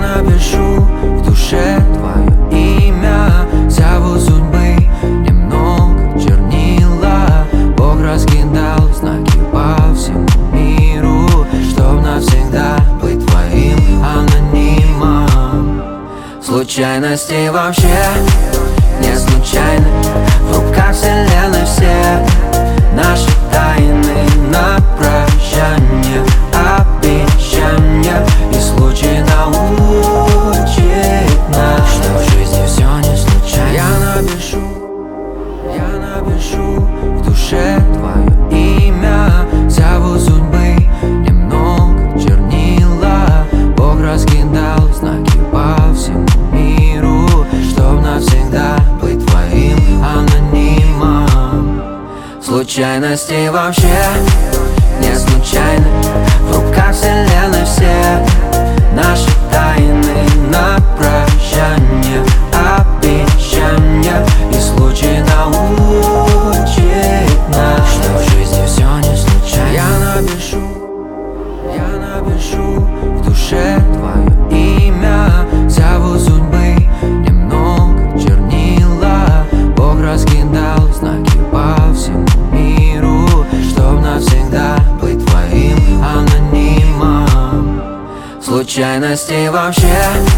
напишу в душе твое имя. Зову судьбы немного чернила. Бог раскидал знаки по всему миру, чтоб навсегда быть твоим анонимом. Случайности вообще не случайны. В руках вселенной все наши тайны на прощание, обещания. И случай научит нас, что в жизни все не случайно. Я напишу в душе твое имя. Зову судьбы немного чернила. Бог раскидал знаки по всему миру, чтоб навсегда быть твоим анонимом. Случайности вообще не случайны. В руках вселенной все наши тайны на прощание, обещания. И случай научит нас, что в жизни все не случайно. Я напишу в душе твое имя. Зову судьбы немного чернила. Бог раскидал знаки по всему миру, чтоб навсегда быть твоим анонимом. Случайности вообще